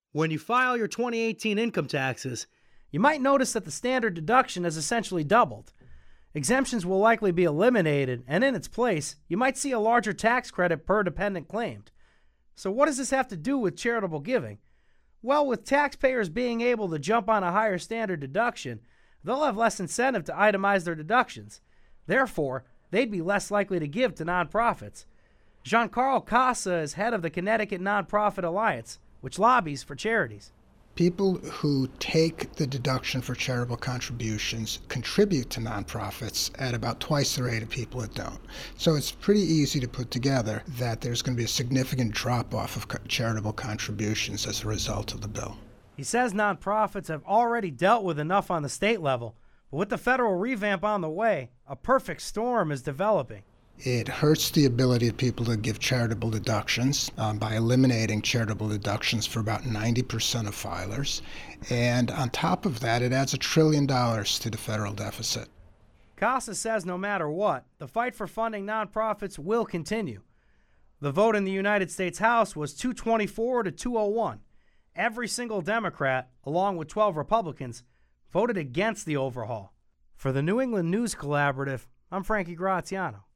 When you file your 2018 income taxes, you might notice that the standard deduction has essentially doubled. Exemptions will likely be eliminated, and in its place, you might see a larger tax credit per dependent claimed. So what does this have to do with charitable giving? Well, with taxpayers being able to jump on a higher standard deduction, they'll have less incentive to itemize their deductions. Therefore, they'd be less likely to give to nonprofits. Jean-Carl Casa is head of the Connecticut Nonprofit Alliance, which lobbies for charities. People who take the deduction for charitable contributions contribute to nonprofits at about twice the rate of people that don't. So it's pretty easy to put together that there's going to be a significant drop-off of charitable contributions as a result of the bill. He says nonprofits have already dealt with enough on the state level, but with the federal revamp on the way, a perfect storm is developing. It hurts the ability of people to give charitable deductions by eliminating charitable deductions for about 90% of filers. And on top of that, it adds $1 trillion to the federal deficit. Casa says no matter what, the fight for funding nonprofits will continue. The vote in the United States House was 224 to 201. Every single Democrat, along with 12 Republicans, voted against the overhaul. For the New England News Collaborative, I'm Frankie Graziano.